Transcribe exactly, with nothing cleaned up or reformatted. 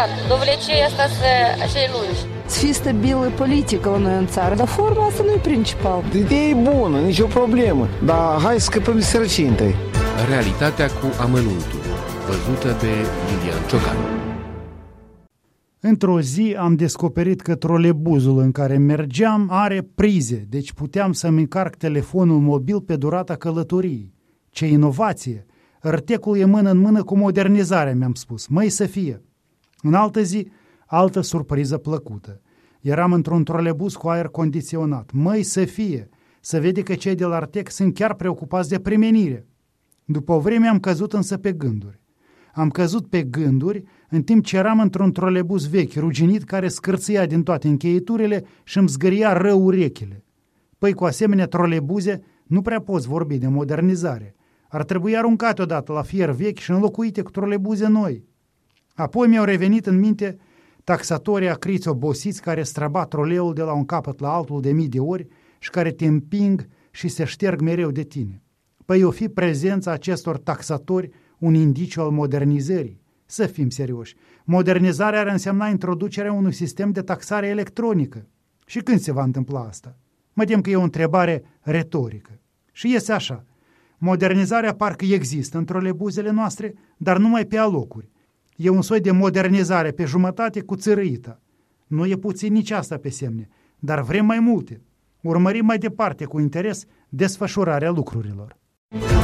adevărat. Dovlecei asta să acei lungi. Să fie stabilă politică la noi în țară, dar forma asta nu e principal. Ideea e bună, nicio problemă, dar hai să scăpăm de sărăcie întâi. Realitatea cu amănuntul, văzută de Lilian Ciocan. Într-o zi am descoperit că trolebuzul în care mergeam are prize, deci puteam să-mi încarc telefonul mobil pe durata călătoriei. Ce inovație! Rtecul e mână în mână cu modernizarea, mi-am spus. Măi să fie! În altă zi, altă surpriză plăcută. Eram într-un trolebuz cu aer condiționat. Măi să fie! Să vede că cei de la Artec sunt chiar preocupați de primenire. După o vreme am căzut însă pe gânduri. Am căzut pe gânduri în timp ce eram într-un trolebuz vechi, ruginit, care scârțâia din toate încheieturile și îmi zgâria rău urechile. Păi cu asemenea trolebuze nu prea poți vorbi de modernizare. Ar trebui aruncate odată la fier vechi și înlocuite cu trolebuze noi. Apoi mi-au revenit în minte taxatorii acriți obosiți care străbat troleul de la un capăt la altul de mii de ori și care te împing și se șterg mereu de tine. Păi o fi prezența acestor taxatori un indiciu al modernizării. Să fim serioși. Modernizarea ar însemna introducerea unui sistem de taxare electronică. Și când se va întâmpla asta? Mă tem că e o întrebare retorică. Și iese așa. Modernizarea parcă există în trolebuzele noastre, dar numai pe alocuri. E un soi de modernizare pe jumătate cu țărâită. Nu e puțin nici asta pe semne, dar vrem mai multe. Urmărim mai departe cu interes desfășurarea lucrurilor.